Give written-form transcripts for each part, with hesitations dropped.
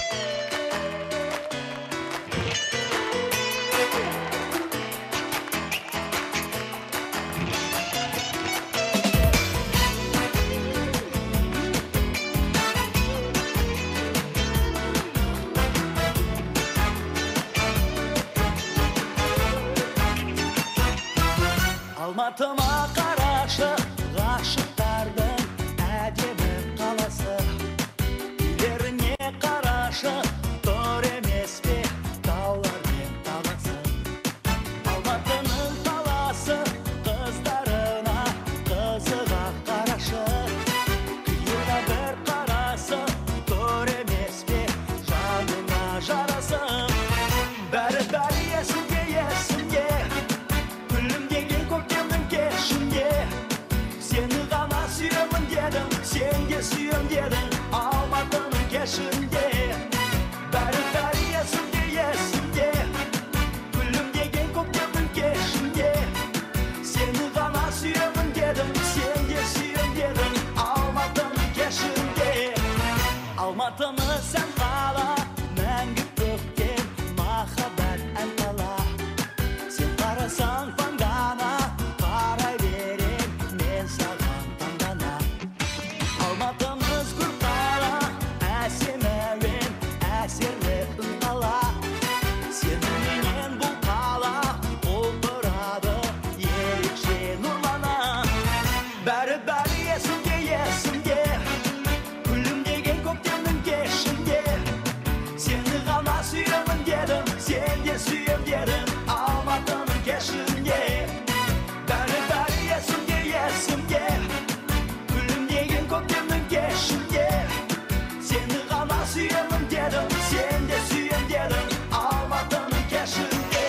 Алматыма қарашы, ғашықтардың әдемі қаласы. Үйлеріне қарашы, тор емес пе таулармен таласы. Алматының қаласы, қыздарына қызыға қарашы. Қиырда бір қарасы, тор емес пе жанына жарасы. Бәрі есімде, есімде, күлімдеген көктемнің кешінде. Сені ғана сүйемін дедің, сен де сүйем дедің, Алматының кешінде. Бәрі есімде, есімде, күлімдеген көктемнің кешінде. Сені ғана сүйемін дедің, сен де сүйем дедің, Алматының кешінде. Алматыны сән қала, мәңгі төккен махаббат ән қала. Сен қарасаң таңдана, қарай берем мен саған таңдана. Алматымыз гүл қала, әсем әуен, әсерлі үн қала. Сеніменен бұл қала құлпырады, ерекше нұрлана. Бәрі есімде, есімде, күлімдеген көктемнің кешінде. Сені ғана сүйемін дедім, сен де сүйем дедің, Алматының кешінде. Бәрі есімде, есімде, күлімдеген көктемнің кешінде. Сені ғана сүйемін дедім, сен де сүйем дедің, Алматының кешінде.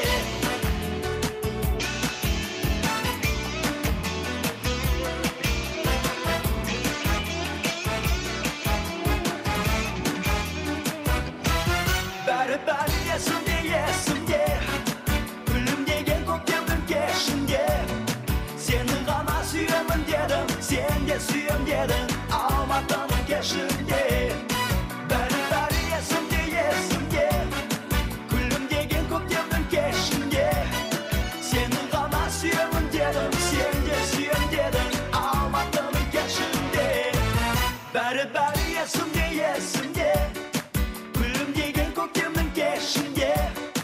Bәрі есімде, есімде, күлімдеген көктемнің кешінде. Сені ғана сүйемін дедім, сен де сүйем дедің, Алматының кешінде. Бәрі есімде, есімде, күлімдеген көктемнің кешінде. Сені ғана сүйемін дедім, сен де сүйем дедің, Алматының кешінде. Бәрі есімде, есімде, күлімдеген көктемнің кешінде.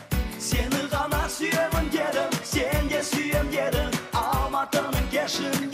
Сені ғана сүйемін дедім, сен де сүйем дедің, Алматының кешінде.